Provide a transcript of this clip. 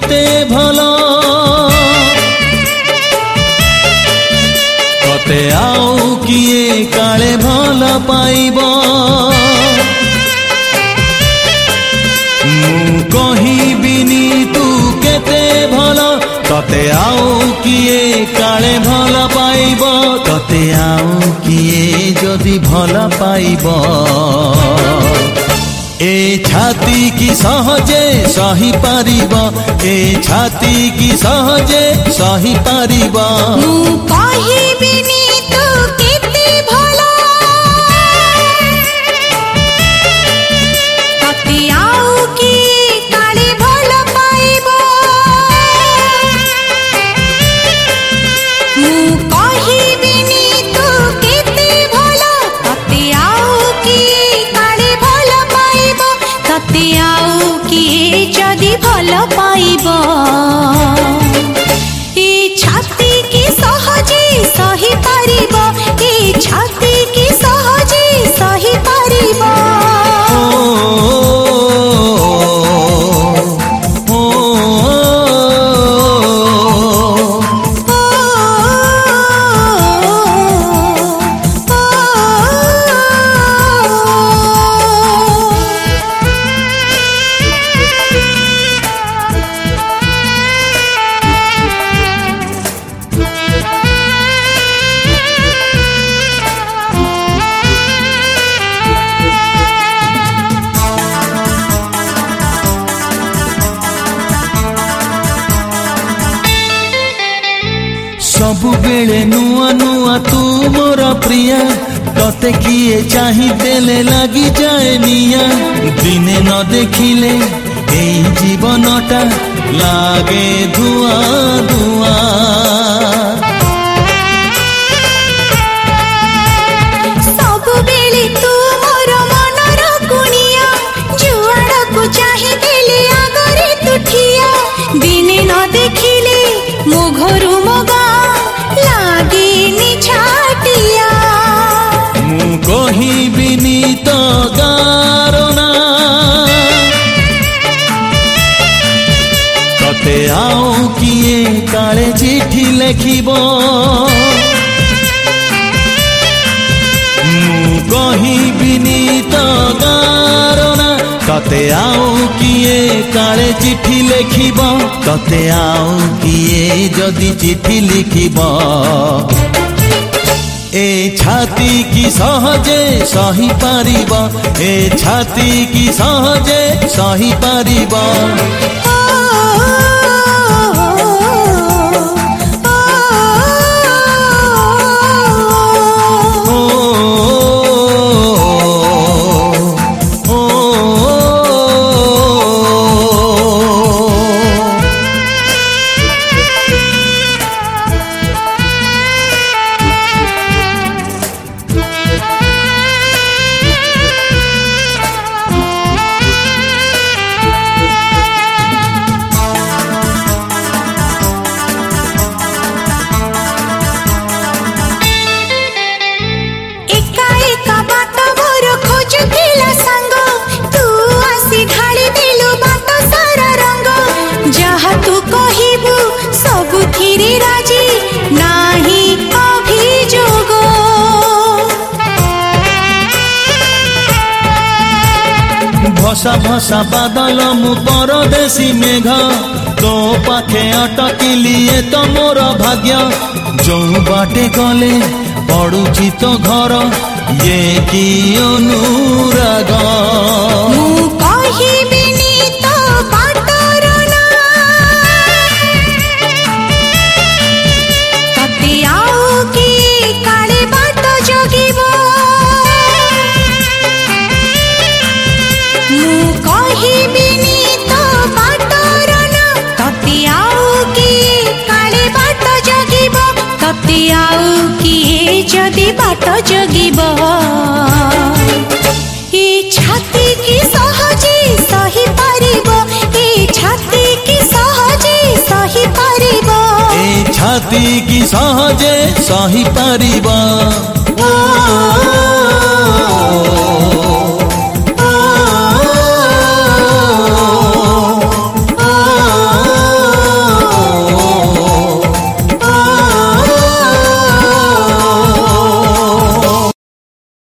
केते भलो तते आउ किए काले भल पाइबो मु कहिबिनी तू केते भलो तते आउ किए काले भल पाइबो तते आउ किए जदि भल पाइबो ए छाती की सहजे सही पारिबो ए छाती की सहजे सही पारिबो मु कहिबिनी तू केते भलो तते आउ किए काले भल पाइबो मु कहिबिनी तू केते भलो तते आउ किए काले भल पाइबो तते आउ किए जदि भल पाइबो ए छाती की सहजे सही पारिबो ए छाती की सहजे सही पारिबो सबु बेले नुआ नुआ तू मोर प्रिया तते किए चाही देले लगी जाए निया दिने न देखिले एई जीवनटा लागे धुआ धुआ सबु बेले तू मोर मनर कुनिया जुआड़ा को चाही देले आगरे तू ठिया दिने न देखिले मो घरु मगा कहिबिनी तो गारना तते आउ किए काले चिठी लेखिबो मु कहिबिनी तो गारना तते आउ किए काले चिठी लेखिबो तते आउ किए जदि चिठी लिखिबो ए छाती की सहजे सही पारिबो ए छाती की सहजे सही पारिबो भसा भसा बादल मु परदेसी मेघ तो पाखे अटकिलिए तो मोर भाग्य जो बाटे गले पड़ुची तो घर ये की अनुराग मु कहिबिनी तो बाटर ना तते आउ कि काले बाट जगिबो मु कहिबिनी तो बाटर ना तते आउ कि काले बाट जगिबो तते आउ कि जदि बाट जगिबो छाती की सहजे सही पारिबो ए छाती की सहजे सही पारिबो ए छाती की सहजे सही पारिबो।